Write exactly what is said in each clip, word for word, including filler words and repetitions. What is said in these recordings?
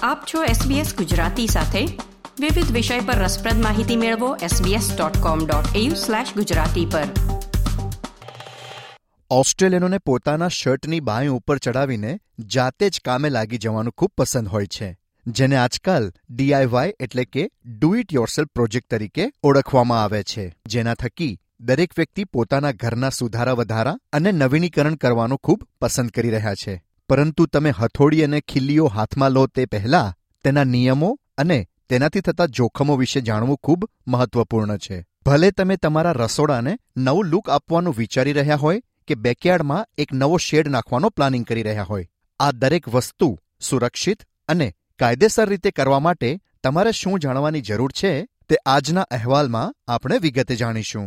આપ છો એસબીએસ ગુજરાતી સાથે. વિવિધ વિષય પર રસપ્રદ માહિતી મેળવો S B S dot com dot A U slash Gujarati પર. ઓસ્ટ્રેલિયનોને પોતાના શર્ટની બાંય ઉપર ચડાવીને જાતે જ કામે લાગી જવાનું ખૂબ પસંદ હોય છે, જેને આજકાલ ડીઆઈવાય એટલે કે ડુ ઇટ યોરસેલ્ફ પ્રોજેક્ટ તરીકે ઓળખવામાં આવે છે, જેના થકી દરેક વ્યક્તિ પોતાના ઘરના સુધારા વધારા અને નવીનીકરણ કરવાનું ખૂબ પસંદ કરી રહ્યા છે. પરંતુ તમે હથોડી અને ખીલ્લીઓ હાથમાં લો તે પહેલાં તેના નિયમો અને તેનાથી થતા જોખમો વિશે જાણવું ખૂબ મહત્વપૂર્ણ છે. ભલે તમે તમારા રસોડાને નવું લુક આપવાનું વિચારી રહ્યા હોય કે બેકયાર્ડમાં એક નવો શેડ નાખવાનો પ્લાનિંગ કરી રહ્યા હોય, આ દરેક વસ્તુ સુરક્ષિત અને કાયદેસર રીતે કરવા માટે તમારે શું જાણવાની જરૂર છે તે આજના અહેવાલમાં આપણે વિગતે જાણીશું.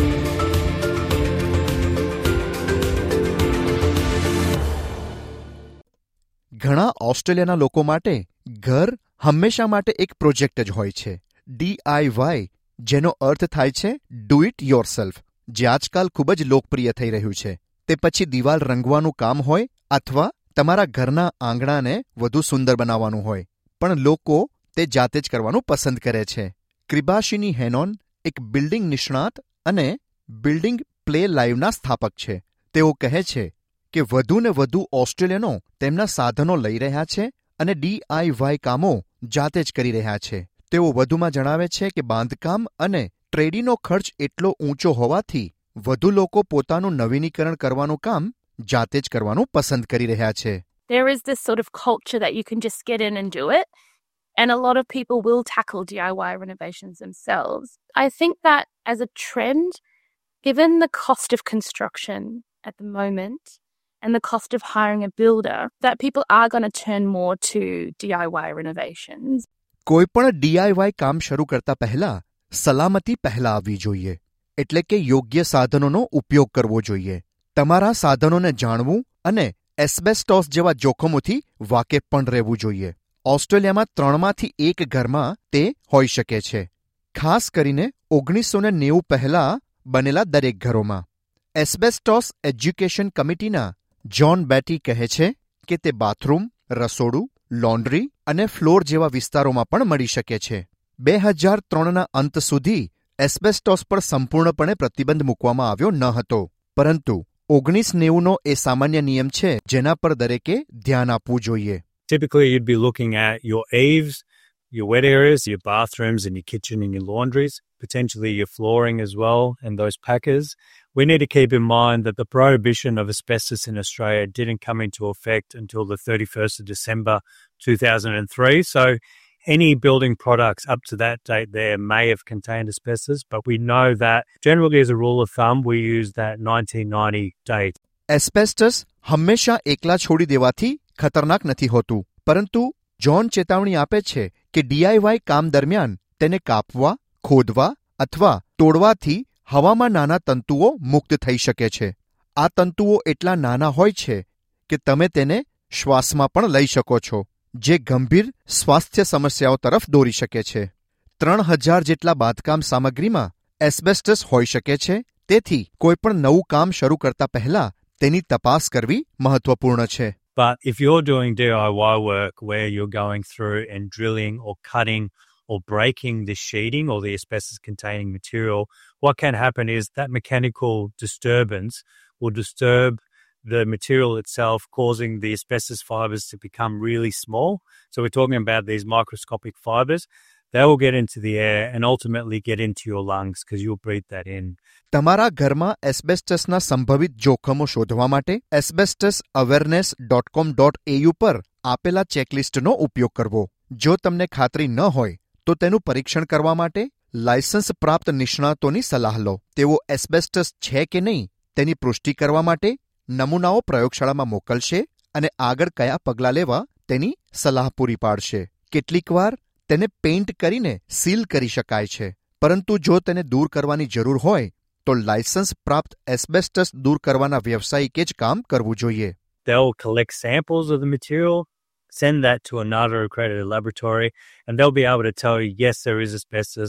ઘણા ઓસ્ટ્રેલિયાના લોકો માટે ઘર હંમેશા માટે એક પ્રોજેક્ટ જ હોય છે. ડીઆઈવાય, જેનો અર્થ થાય છે ડુ ઇટ યોરસેલ્ફ, જે આજકાલ ખૂબ જ લોકપ્રિય થઈ રહ્યું છે. તે પછી દિવાલ રંગવાનું કામ હોય અથવા તમારા ઘરના આંગણાને વધુ સુંદર બનાવવાનું હોય, પણ લોકો તે જાતે જ કરવાનું પસંદ કરે છે. ક્રિબાશિની હેનોન એક બિલ્ડિંગ નિષ્ણાત અને બિલ્ડિંગ પ્લે લાઇવના સ્થાપક છે. તેઓ કહે છે કે વધુ ને વધુ ઓસ્ટ્રેલિયનો તેમના સાધનો લઈ રહ્યા છે અને ડીઆઈવાય કામો જાતે જ કરી રહ્યા છે. તેઓ વધુમાં જણાવે છે કે બાંધકામ અને ટ્રેડીનો ખર્ચ એટલો ઊંચો હોવાથી વધુ લોકો પોતાનું નવીનીકરણ કરવાનું કામ જાતે જ કરવાનું પસંદ કરી રહ્યા છે. There is this sort of culture that you can just get in and do it, and a lot of people will tackle D I Y renovations themselves. I think that as a trend, given the cost of construction at the moment and the cost of hiring a builder, that people are going to turn more to D I Y renovations. કોઈ પણ DIY કામ શરૂ કરતા પહેલા સલામતી પહેલા આવવી જોઈએ, એટલે કે યોગ્ય સાધનોનો ઉપયોગ કરવો જોઈએ. તમારા સાધનોને જાણવું અને એસ્બેસ્ટોસ જેવા જોખમોથી વાકેફ પણ રહેવું જોઈએ. ઓસ્ટ્રેલિયામાં ત્રણમાંથી એક ઘરમાં તે હોઈ શકે છે, ખાસ કરીને ઓગણીસો ને નેવું પહેલા બનેલા દરેક ઘરોમાં. એસ્બેસ્ટોસ એજ્યુકેશન કમિટીના જ્હોન બેટી કહે છે કે તે બાથરૂમ, રસોડું, લોન્ડ્રી અને ફ્લોર જેવા વિસ્તારોમાં પણ મળી શકે છે. બે હજાર ત્રણના અંત સુધી એસ્બેસ્ટોસ પર સંપૂર્ણપણે પ્રતિબંધ મૂકવામાં આવ્યો ન હતો, પરંતુ ઓગણીસ નેવુંનો એ સામાન્ય નિયમ છે જેના પર દરેકે ધ્યાન આપવું જોઈએ. Typically, you'd be looking at your eaves, your wet areas, your bathrooms and your kitchen and your laundries, potentially your flooring as well, and those packers. We need to keep in mind that the prohibition of asbestos in Australia didn't come into effect until the thirty-first of December two thousand three. So any building products up to that date there may have contained asbestos, but we know that generally as a rule of thumb, we use that nineteen ninety date. એસ્બેસ્ટસ હંમેશા એકલા છોડી દેવાથી ખતરનાક નથી હોતું, પરંતુ John ચેતવણી આપે છે કે ડીઆઈવાય કામ દરમિયાન તેને કાપવા, ખોદવા અથવા તોડવાથી હવામાં નાના તંતુઓ મુક્ત થઈ શકે છે. આ તંતુઓ એટલા નાના હોય છે કે તમે તેને શ્વાસમાં પણ લઈ શકો છો, જે ગંભીર સ્વાસ્થ્ય સમસ્યાઓ તરફ દોરી શકે છે. ત્રણ હજાર જેટલા બાંધકામ સામગ્રીમાં એસ્બેસ્ટસ હોઈ શકે છે, તેથી કોઈપણ નવું કામ શરૂ કરતા પહેલા તેની તપાસ કરવી મહત્વપૂર્ણ છે. But if you're doing D I Y work where you're going through and drilling or cutting or breaking the sheeting or the asbestos-containing material, what can happen is that mechanical disturbance will disturb the material itself, causing the asbestos fibers to become really small. So we're talking about these microscopic fibers. They will get into the air and ultimately get into your lungs because you'll breathe that in. તમારા ઘરમાં એસ્બેસ્ટસના સંભવિત જોખમો શોધવા માટે asbestos awareness dot com dot A U પર આપેલા ચેકલિસ્ટનો ઉપયોગ કરવો. જો તમને ખાતરી ન હોય તો તેનું પરીક્ષણ કરવા માટે લાયસન્સ પ્રાપ્ત નિષ્ણાતોની સલાહ લો. તેઓ એસ્બેસ્ટસ છે કે નહીં તેની પુષ્ટિ કરવા માટે નમૂનાઓ પ્રયોગશાળામાં મોકલશે અને આગળ કયા પગલાં લેવા તેની સલાહ પૂરી પાડશે. કેટલીકવાર તેને પેઇન્ટ કરીને સીલ કરી શકાય છે, પરંતુ જો તેને દૂર કરવાની જરૂર હોય તો લાયસન્સ પ્રાપ્ત એસ્બેસ્ટસ દૂર કરવાના વ્યવસાયિકે જ કામ કરવું જોઈએ. They'll collect samples of the material, send that to another accredited laboratory, and they'll be able to tell you, yes, there is asbestos,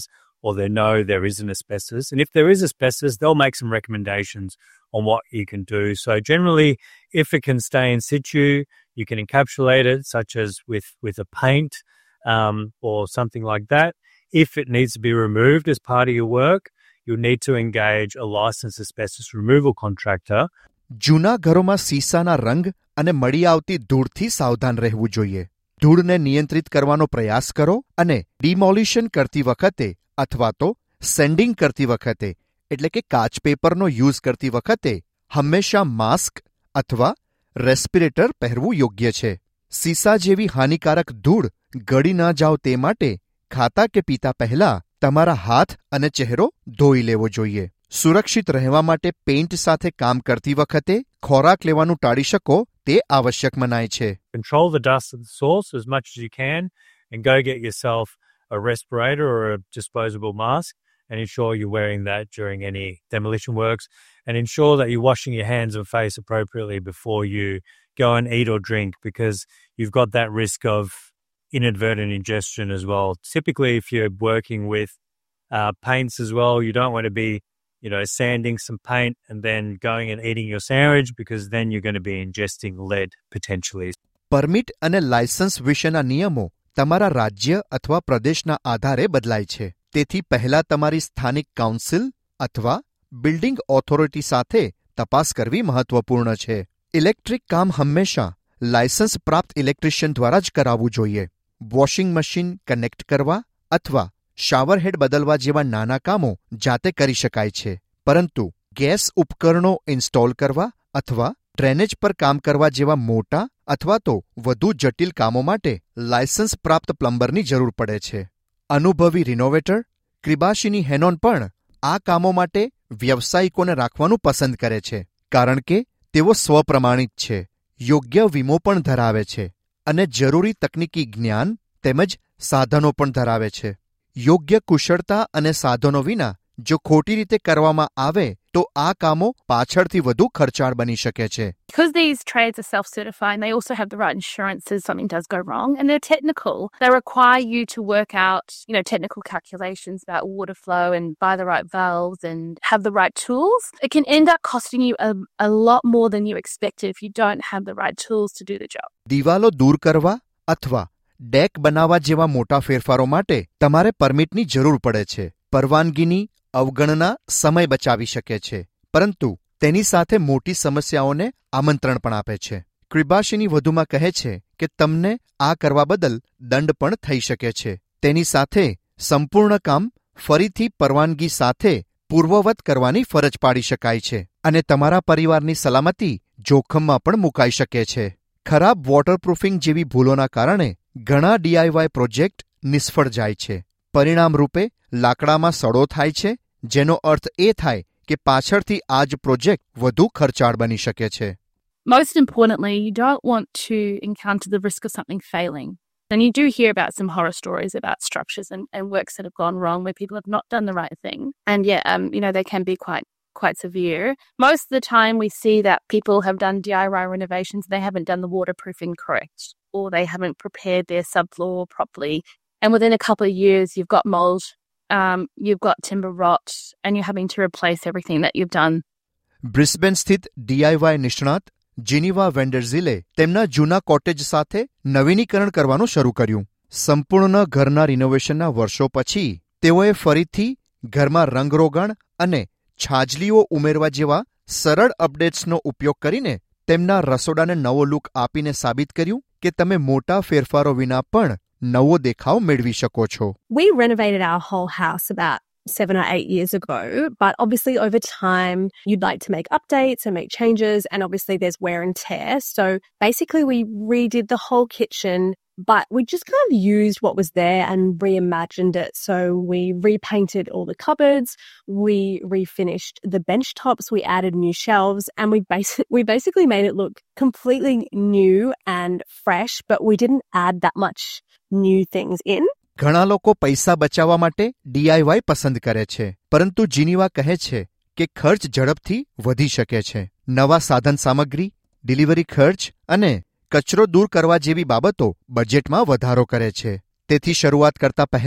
or they know there isn't asbestos. And if there is asbestos, they'll make some recommendations on what you can do. So generally, if it can stay in situ, you can encapsulate it, such as with, with a paint um, or something like that. If it needs to be removed as part of your work, you'll need to engage a licensed asbestos removal contractor. જૂના ઘરોમાં સીસાના રંગ અને મળી આવતી ધૂળથી સાવધાન રહેવું જોઈએ. ધૂળને નિયંત્રિત કરવાનો પ્રયાસ કરો અને ડિમોલિશન કરતી વખતે અથવા તો સેન્ડિંગ કરતી વખતે એટલે કે કાચ પેપરનો યુઝ કરતી વખતે હંમેશા માસ્ક અથવા રેસ્પિરેટર પહેરવું યોગ્ય છે. સીસા જેવી હાનિકારક ધૂળ ગળી ન જાવ તે માટે ખાતા કે પીતા પહેલા તમારા હાથ અને ચહેરો ધોઈ લેવો જોઈએ. સુરક્ષિત રહેવા માટે પેઇન્ટ સાથે કામ કરતી વખતે ખોરાક લેવાનું टाળી શકો તે આવશ્યક મનાય છે. Control the dust at the source as much as you can and go get yourself a respirator or a disposable mask and ensure you're wearing that during any demolition works, and ensure that you're washing your hands and face appropriately before you go and eat or drink, because you've got that risk of inadvertent ingestion as well. Typically, if you're working with uh, paints as well, you don't want to be, you know, sanding some paint and then going and eating your sandwich, because then you're going to be ingesting lead potentially. Permit અને licence વિશેના નિયમો તમારા રાજ્ય અથવા પ્રદેશના આધારે બદલાય છે. તેથી પહેલા તમારી સ્થાનિક કાઉન્સિલ અથવા બિલ્ડિંગ ઓથોરિટી સાથે તપાસ કરવી મહત્વપૂર્ણ છે. ઇલેક્ટ્રિક કામ હંમેશા લાયસન્સ પ્રાપ્ત ઇલેક્ટ્રિશિયન દ્વારા જ કરાવવું જોઈએ. વોશિંગ મશીન કનેક્ટ કરવા અથવા શાવર હેડ બદલવા જેવા નાના કામો જાતે કરી શકાય છે, પરંતુ ગેસ ઉપકરણો ઇન્સ્ટોલ કરવા અથવા ડ્રેનેજ પર કામ કરવા જેવા મોટા અથવા તો વધુ જટિલ કામો માટે લાયસન્સ પ્રાપ્ત પ્લમ્બરની જરૂર પડે છે. અનુભવી રિનોવેટર ક્રિબાશીની હેનોન પણ આ કામો માટે વ્યવસાયિકોને રાખવાનું પસંદ કરે છે, કારણ કે તેઓ સ્વપ્રમાણિત છે, યોગ્ય વીમો પણ ધરાવે છે અને જરૂરી તકનીકી જ્ઞાન તેમજ સાધનો પણ ધરાવે છે. યોગ્ય કુશળતા અને સાધનો વિના જો ખોટી રીતે કરવામાં આવે તો આ કામો પાછળથી વધુ ખર્ચાળ બની શકે છે. Because these trades are self-certifying, they also have the right insurances if something does go wrong, and they're technical. They require you to work out, you know, technical calculations about water flow and buy the right valves and have the right tools. It can end up costing you a, a lot more than you expected if you don't have the right tools to do the job. દિવાલો દૂર કરવા અથવા deck બનાવવા જેવા મોટા ફેરફારો માટે તમારે પરમિટની જરૂર પડે છે. પરવાનગીની અવગણના સમય બચાવી શકે છે, પરંતુ તેની સાથે મોટી સમસ્યાઓને આમંત્રણ પણ આપે છે. ક્રિબાશીની વધુમાં કહે છે કે તમને આ કરવા બદલ દંડ પણ થઈ શકે છે. તેની સાથે સંપૂર્ણ કામ ફરીથી પરવાનગી સાથે પૂર્વવત કરવાની ફરજ પાડી શકાય છે અને તમારા પરિવારની સલામતી જોખમમાં પણ મુકાઈ શકે છે. ખરાબ વોટરપ્રૂફિંગ જેવી ભૂલોના કારણે ઘણા ડીઆઈવાય પ્રોજેક્ટ નિષ્ફળ જાય છે. પરિણામ રૂપે લાકડામાં સડો થાય છે, જેનો અર્થ એ થાય કે પાછળથી આ જ પ્રોજેક્ટ વધુ ખર્ચાળ બની શકે છે. Most importantly, you don't want to encounter the risk of something failing. And you do hear about some horror stories about structures and, and works that have gone wrong where people have not done the right thing. And yeah, um, you know, they can be quite quite severe. Most of the time we see that people have done D I Y renovations, they haven't done the waterproofing correct, or they haven't prepared their subfloor properly. And within a couple of years, you've got mold, um, you've got timber rot, and you're having to replace everything that you've done. Brisbane સ્થિત D I Y નિષ્ણાત Geneva વેન્ડરઝિલે તેમના જૂના cottage સાથે નવીનીકરણ કરવાનું શરૂ કર્યું. સંપૂર્ણ ઘરના રિનોવેશનના વર્ષો પછી તેઓએ ફરીથી ઘરમાં રંગરોગણ અને છાજલીઓ ઉમેરવા જેવા સરળ અપડેટ્સનો ઉપયોગ કરીને તેમના રસોડાને નવો લુક આપીને સાબિત કર્યું કે તમે મોટા ફેરફારો વિના પણ નવો દેખાવ મેળવી શકો છો. We renovated our whole house about seven or eight years ago, but obviously over time you'd like to make updates and make changes, and obviously there's wear and tear. So basically we redid the whole kitchen, but we just kind of used what was there and reimagined it. So we repainted all the cupboards, we refinished the bench tops, we added new shelves, and we, basi- we basically made it look completely new and fresh, but we didn't add that much new things in. ઘણા લોકો પૈસા બચાવવા માટે DIY પસંદ કરે છે, પરંતુ Geneva કહે છે કે ખર્ચ ઝડપથી વધી શકે છે. નવા સાધન સામગ્રી, ડિલિવરી ખર્ચ અને કચરો દૂર કરવા જેવી બાબતો બજેટમાં વધારો કરે છે. તેથી શરૂઆત કરતા પહેલા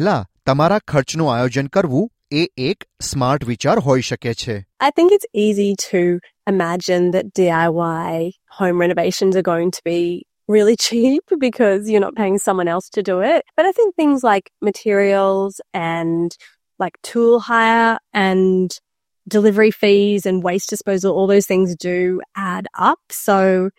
તમારા ખર્ચનું આયોજન કરવું એ એક સ્માર્ટ વિચાર હોઈ શકે છે. I think it's easy to imagine that D I Y home renovations are going to be really cheap because you're not paying someone else to do it. But I think things like materials and like tool hire and delivery fees and waste disposal, all those things do add up. So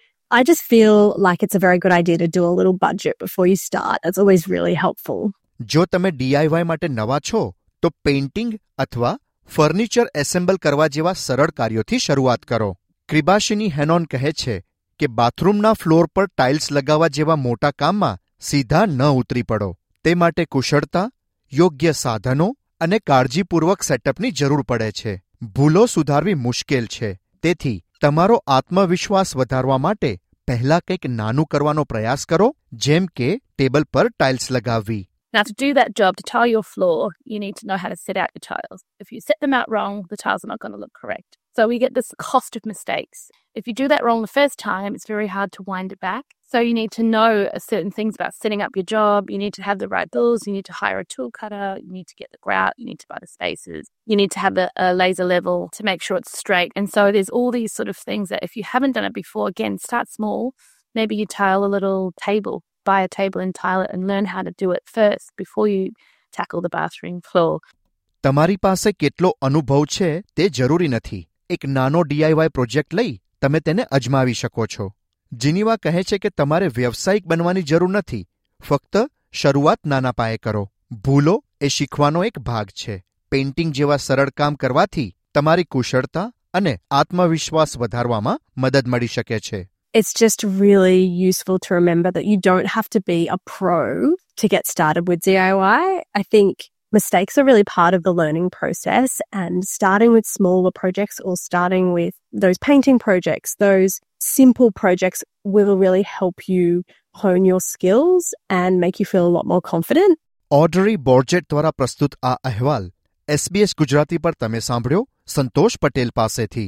I just feel like it's a very good idea to do a little budget before you start. It's always really helpful. જો તમે D I Y માટે નવા છો તો painting અથવા furniture assemble કરવા જેવા સરળ કાર્યોથી શરૂઆત કરો. ક્રિબાશિની હેનોન કહે છે કે બાથરૂમના ફ્લોર પર ટાઇલ્સ લગાવવા જેવા મોટા કામમાં સીધા ન ઉતરી પડો. તે માટે કુશળતા, યોગ્ય સાધનો અને કાળજીપૂર્વક સેટઅપની જરૂર પડે છે. ભૂલો સુધારવી મુશ્કેલ છે. તેથી તમારો આત્મવિશ્વાસ વધારવા માટે પહેલા કંઈક નાનું કરવાનો પ્રયાસ કરો, જેમ કે ટેબલ પર ટાઇલ્સ લગાવવી. Now, to do that job, to tile your floor, you need to know how to set out your tiles. If you set them out wrong, the tiles are not going to look correct. So we get this cost of mistakes. If you do that wrong the first time, it's very hard to wind it back. So you need to know certain things about setting up your job. You need to have the right tools. You need to hire a tool cutter. You need to get the grout. You need to buy the spacers. You need to have the uh, laser level to make sure it's straight. And so there's all these sort of things that if you haven't done it before, again, start small. Maybe you tile a little table. Buy a table and tile it and learn how to do it first before you tackle the bathroom floor. તમારી પાસે કેટલો અનુભવ છે તે જરૂરી નથી. એક નાનો D I Y પ્રોજેક્ટ લઈ તમે તેને અજમાવી શકો છો. જીનીવા કહે છે કે તમારે વ્યવસાયિક બનવાની જરૂર નથી. ફક્ત શરૂઆત નાના પાયે કરો. ભૂલો એ શીખવાનો એક ભાગ છે. પેઇન્ટિંગ જેવા સરળ કામ કરવાથી તમારી કુશળતા અને આત્મવિશ્વાસ વધારવામાં મદદ મળી શકે છે. It's just really useful to remember that you don't have to be a pro to get started with D I Y. I think mistakes are really part of the learning process, and starting with smaller projects or starting with those painting projects, those simple projects will really help you hone your skills and make you feel a lot more confident. ઓડ્રી બોર્જેટ દ્વારા પ્રસ્તુત આ અહેવાલ S B S Gujarati પર તમે સાંભળ્યો સંતોષ પટેલ પાસેથી.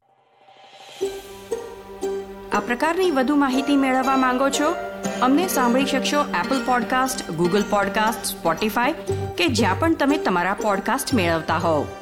આ પ્રકારની વધુ માહિતી મેળવવા માંગો છો? અમને સાંભળી શકશો Apple podcast, Google podcast, Spotify કે જ્યાં પણ તમે તમારા પોડકાસ્ટ મેળવતા હોવ.